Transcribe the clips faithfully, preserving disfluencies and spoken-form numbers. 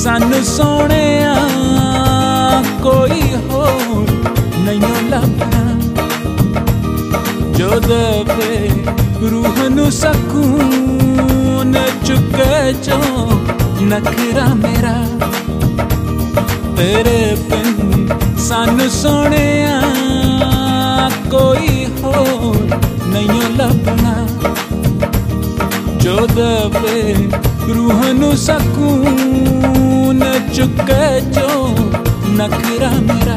सानू सोने कोई होर नहीं लभना, जो दे रूह नू सकून चुके जो नखरा मेरा। तेरे बिन सानू सोने कोई होर नहीं लभना, जो दे रूह नू सकून चुके जो नखरा मेरा।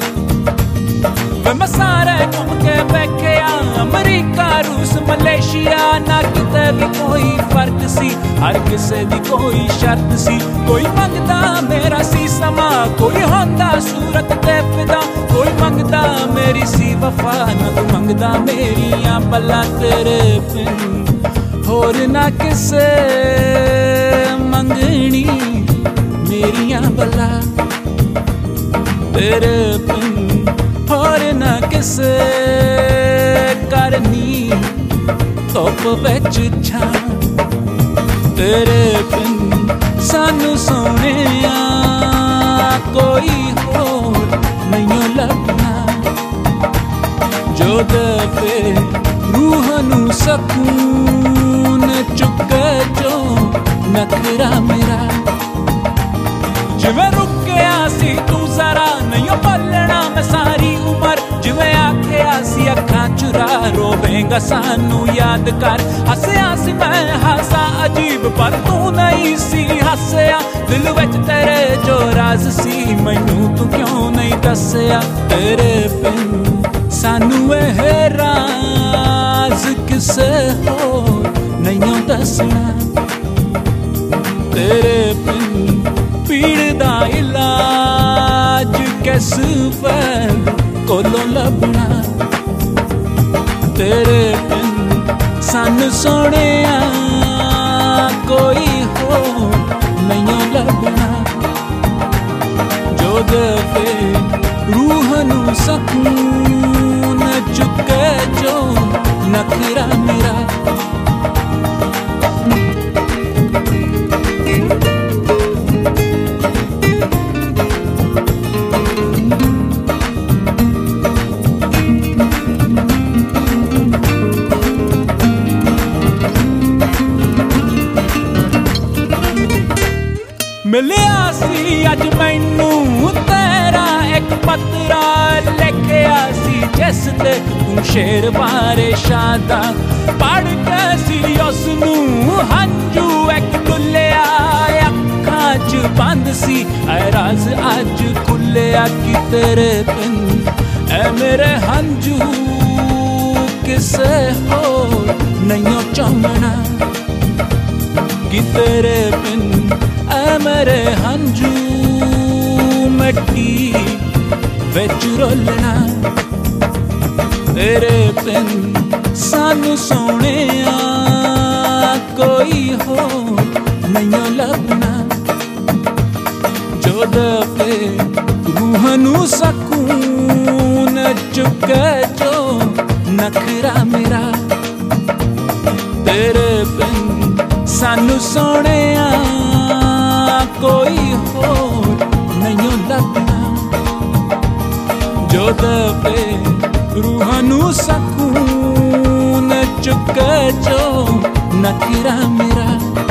मैं सारे घूम के बैठिया अमरीका रूस मलेशिया, ना किते भी कोई फर्क सी, हर किसे दी कोई शर्त सी। कोई मंगदा मेरा सी समा, कोई होंदा सूरत ते फिदा, कोई मंगदा मेरी सी वफा, ना तू मंगदा मेरिया पला। तेरे बिन होर ना किसे मंगनी मेरिया बला, तेरे बिन होर ना किसे करनी धुप विच छां। तेरे बिन सानू सोने कोई होर नहीं लभना, जो दे रूह नू सकून चुके जो नखरा मेरा। जिवें रुकिया सी तू जरा नहीं बोलना मैं सारी उमर, जिवें आखिया सी अखां चुरा रोवेंगा सानू याद कर। हसया सी मैं हासा अजीब पर तू नहीं सी हसया, दिल विच तेरे जो राज सी मैनू तू क्यों नहीं दसया। तेरे बिन सानू एह राज किसे होर नहीं दसना, तेरे बिन पीड़ दा इलाज किस वैद कोलों लभना। तेरे बिन सानू सोने कोई होर नहीं लभना, जो दे रूह नू सकून चुके जो नखरा मेरा। मिलिया सी अज मैनू तेरा एक पत्रा, लिखिया सी जिस ते तू शेर बारे शादा। पढ़ के सी उसनू हंजू एक डुलिया, अखां च बंद सी ऐ राज अज खुलिया। कि तेरे बिन ऐ मेरे हंजू किसे होर नहीं चाहना, कि तेरे बिन ऐ मेरे हंजू मिट्टी विच रोलना। तेरे बिन सानू सोने कोई होर नहीं लभना, जो दे रूह नू सकून चुके जो नखरा मेरा। तेरे बिन सानू सोने कोई होर नहीं लभना, जो दे रूह नू सकून चुके जो नखरा मेरा।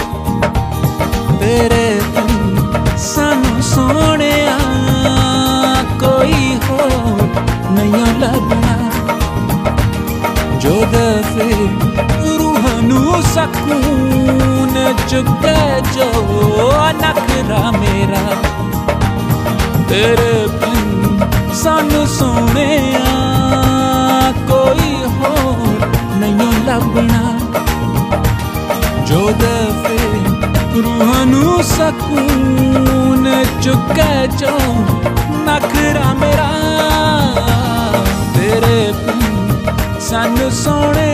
तेरे बिन सानू सोने कोई होर नहीं लभना, जो दे रूह नू सकून चुके जो नखरा मेरा। तेरे बिन सानू सोने कोई होर नहीं लभना, जो दे रूह नू सकून चुके जो नखरा मेरा। तेरे बिन सानू सोने